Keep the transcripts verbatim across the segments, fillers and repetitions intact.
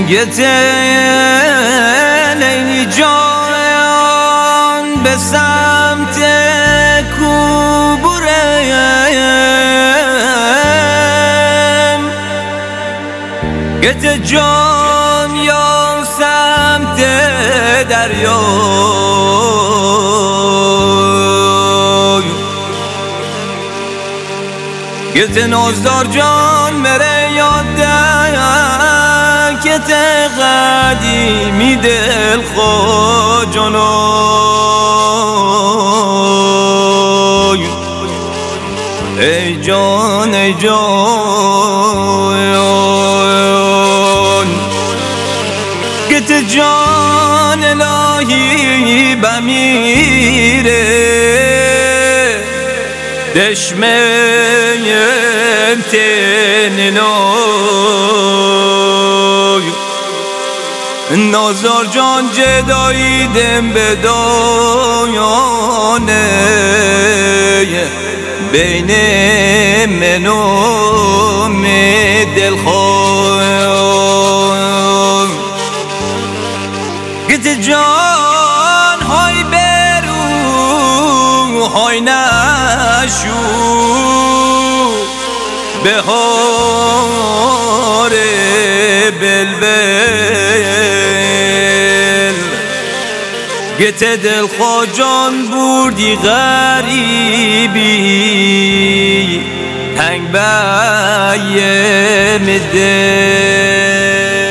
گتل ای جان به سمت کوبورم گت جان یا سمت دریا گت نازدار جان مره یاده گت قدیمی دل خود جانای ای جان ای جان گت جان الهی بمیره دشمن تنینای نازار جان جدایی دم به دایانه بین من و دلخواه گت جان های برو های نشو بهار بلبل گت دلخواه جان بردی غریبی تنگ بایم دل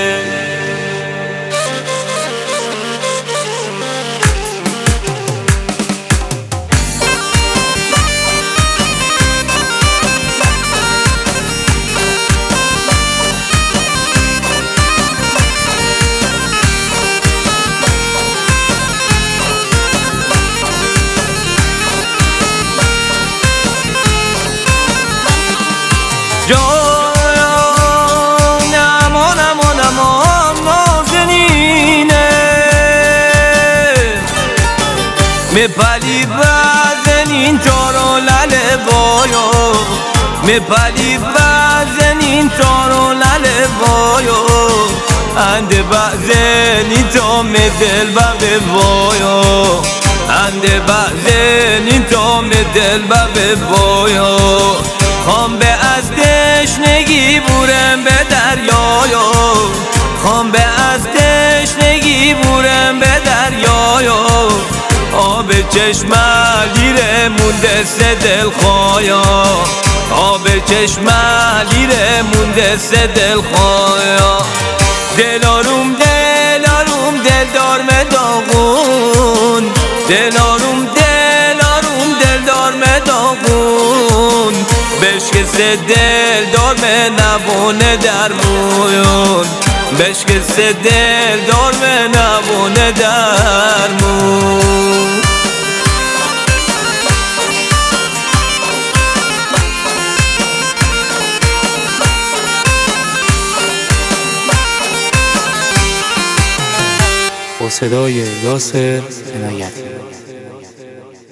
جان امان امان امان نازنینه میپلی بزنین تارو لله بایا میپلی بزنین تارو لله بایا انده بزنین تا می دل ببه بایا انده بزنین تا می دل ببه بایا خوام به از تشنگی بورم به دریایا خوام به از تشنگی بورم به دریایا آب چشم لیره مونده سه دل خوایا آب چشم لیره مونده سه دل خوایا دلاروم دلاروم دل دار مداغون دلاروم دلاروم دل دار مداغون بشک سه دل دار به نبونه درمون بشک سه دل دار به نبونه درمون با صدای یاسر عنایتی.